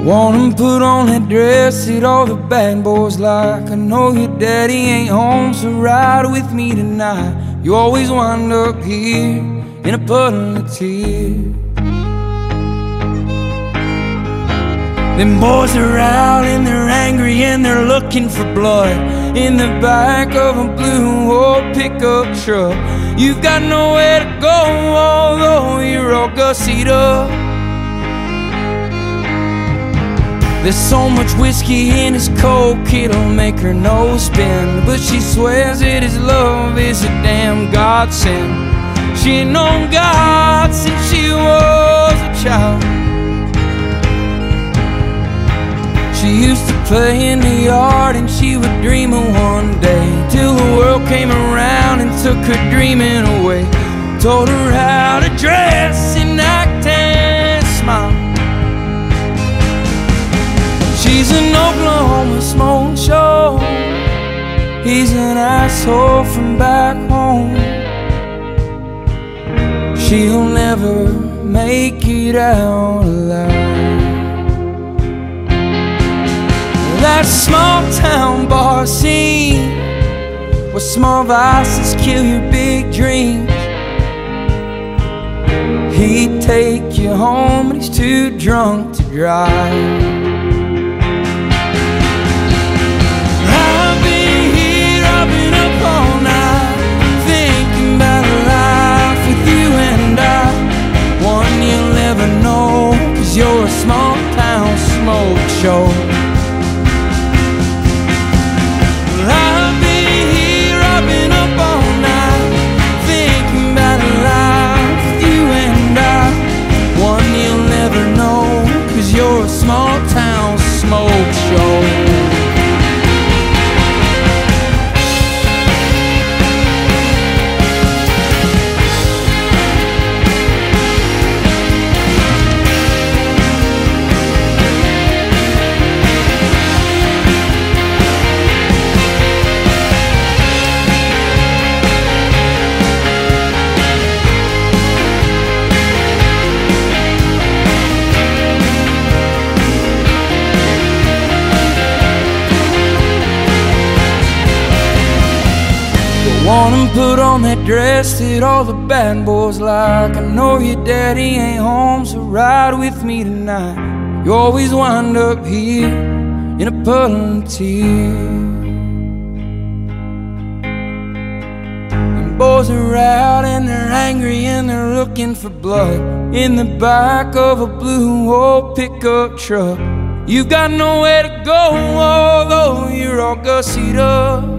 Want 'em put on that dress that all the bad boys like. I know your daddy ain't home, so ride with me tonight. You always wind up here in a puddle of tears. Them boys are out and they're angry and they're looking for blood in the back of a blue old pickup truck. You've got nowhere to go, although you're all gussied up. There's so much whiskey in his coke, it'll make her nose spin. But she swears that his love is a damn godsend. She ain't known God since she was a child. She used to play in the yard and she would dream of one day, till the world came around and took her dreaming away. Told her how to dress and act and smile. She's an Oklahoma smoke show, he's an asshole from back home. She'll never make it out alive. That small town bar scene, where small vices kill your big dreams. He'd take you home but he's too drunk to drive. You're a small town smoke show. Well, I'll be here, I've been up all night, thinking about a life with you and I. One you'll never know, 'cause you're a small town smoke show. Want 'em put on that dress that all the bad boys like. I know your daddy ain't home, so ride with me tonight. You always wind up here in a puddle of tears. Them boys are out and they're angry and they're looking for blood in the back of a blue old pickup truck. You've got nowhere to go, although you're all gussied up.